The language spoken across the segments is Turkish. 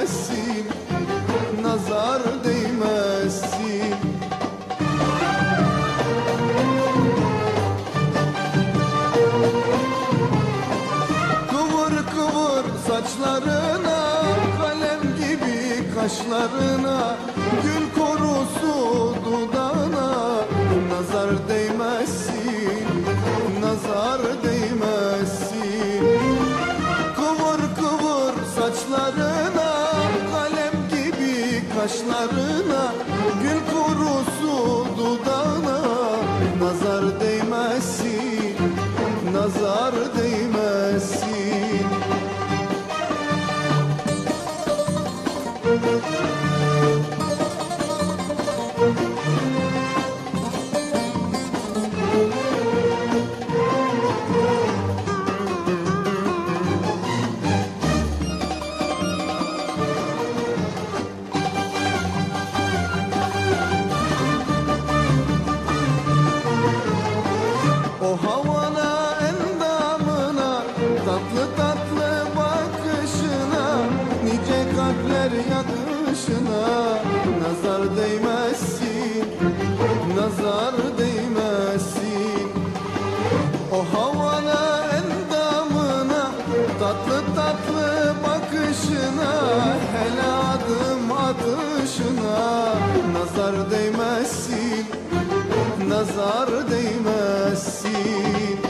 değmesin, nazar değmesin. Kıvır kıvır saçlarına, kalem gibi kaşlarına, gül korusu dudağına, nazar değmesin, nazar değmesin. Kıvır kıvır saçlarına, kalem gibi kaşlarına, gül korusu dudağına, nazar değmesin, nazar değmesin. O havana, endamına, tatlı tatlı bakışına, nice kalpler yakışına, nazar değmesin, nazar değmesin. O havana, endamına, tatlı tatlı bakışına, hele adım atışına, nazar değmesin, nazar değmesin.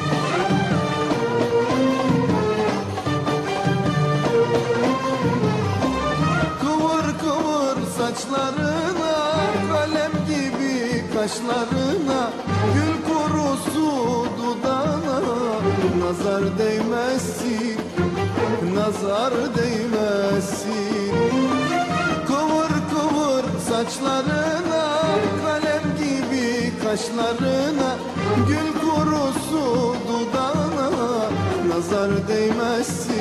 Kıvır kıvır saçlarına, kalem gibi kaşlarına, gül kurusu dudağına, nazar değmesin, nazar değmesin. Kıvır kıvır saçlarına, kalem gibi kaşlarına, gül kurusu dudağına, nazar değmesin,